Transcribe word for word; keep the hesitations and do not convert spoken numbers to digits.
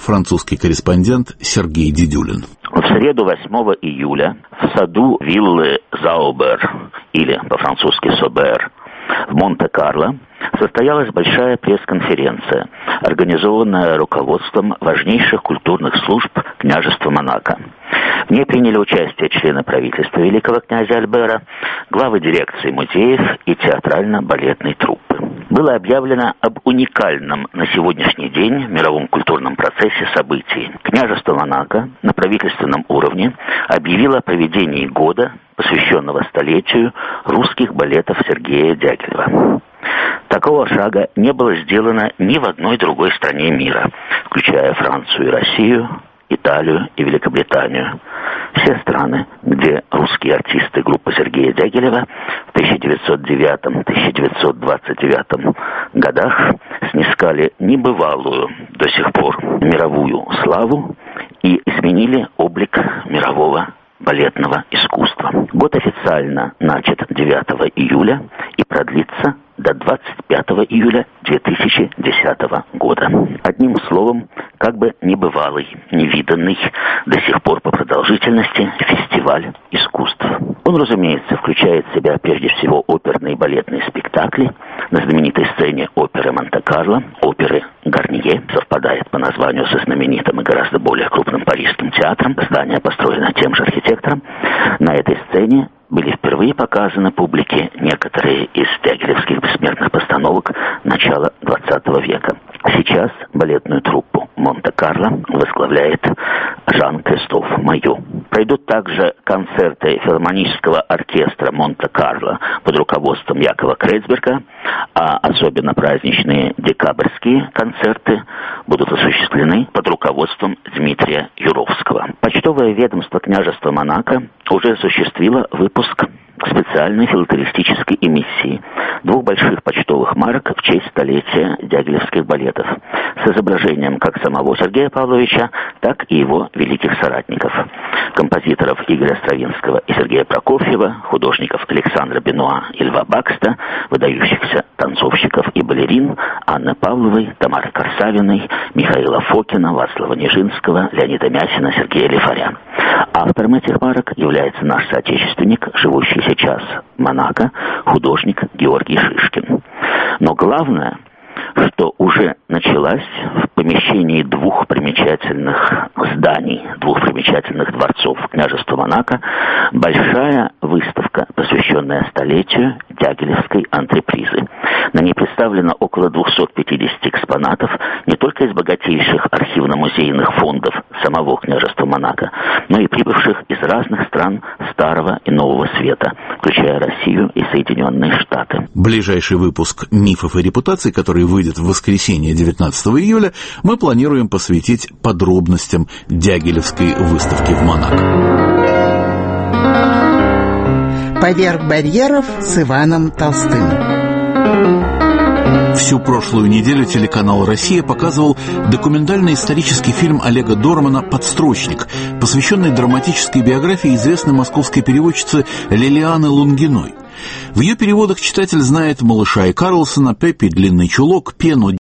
французский корреспондент Сергей Дедюлин. В среду восьмого июля в саду виллы Заубер, или по-французски Собер, в Монте-Карло состоялась большая пресс-конференция, организованная руководством важнейших культурных служб княжества Монако. В ней приняли участие члены правительства великого князя Альбера, главы дирекции музеев и театрально-балетной труппы. Было объявлено об уникальном на сегодняшний день мировом культурном процессе событий. Княжество Монако на правительственном уровне объявило о проведении года, посвященного столетию русских балетов Сергея Дягилева. Такого шага не было сделано ни в одной другой стране мира, включая Францию и Россию, Италию и Великобританию. Все страны, где русские артисты группы Сергея Дягилева в тысяча девятьсот девятом — тысяча девятьсот двадцать девятом годах снискали небывалую до сих пор мировую славу и изменили облик мирового балетного искусства. Год официально начат девятого июля и продлится до двадцать пятого июля две тысячи десятого года. Одним словом, как бы небывалый, невиданный до сих пор по продолжительности фестиваль искусств. Он, разумеется, включает в себя прежде всего оперные и балетные спектакли на знаменитой сцене оперы Монте-Карло, оперы Гарнье, совпадает по названию со знаменитым и гораздо более крупным парижским театром. Здание построено тем же архитектором. На этой сцене были впервые показаны публике некоторые из дягилевских бессмертных постановок начала двадцатого века. Сейчас балетную труппу Монте-Карло возглавляет Жан-Кристоф Майо. Пройдут также концерты филармонического оркестра Монте-Карло под руководством Якова Крейцберга, а особенно праздничные декабрьские концерты будут осуществлены под руководством Дмитрия Юровского. Почтовое ведомство княжества Монако уже осуществило выпуск специальной филателистической эмиссии двух больших почтовых марок в честь столетия дягилевских балетов с изображением как самого Сергея Павловича, так и его великих соратников, композиторов Игоря Стравинского и Сергея Прокофьева, художников Александра Бенуа и Льва Бакста, выдающихся танцовщиков и балерин Анны Павловой, Тамары Корсавиной, Михаила Фокина, Вацлава Нижинского, Леонида Мясина, Сергея Лифаря. Автором этих марок является наш соотечественник, живущий сейчас в Монако, художник Георгий Шишкин. Но главное, что уже началась в помещении двух примечательных зданий, двух примечательных дворцов княжества Монако, большая выставка, посвященная столетию дягилевской антрепризы. На ней представлено около двухсот пятидесяти экспонатов не только из богатейших архивно-музейных фондов самого княжества Монако, но и прибывших из разных стран Старого и Нового Света, включая Россию и Соединенные Штаты. Ближайший выпуск «Мифов и репутаций», который выйдет в воскресенье девятнадцатого июля, мы планируем посвятить подробностям Дягилевской выставки в Монако. «Поверх барьеров» с Иваном Толстым. Всю прошлую неделю телеканал «Россия» показывал документальный исторический фильм Олега Дормана «Подстрочник», посвященный драматической биографии известной московской переводчицы Лилианы Лунгиной. В ее переводах читатель знает «Малыша и Карлсона», «Пеппи, длинный чулок», «Пену»,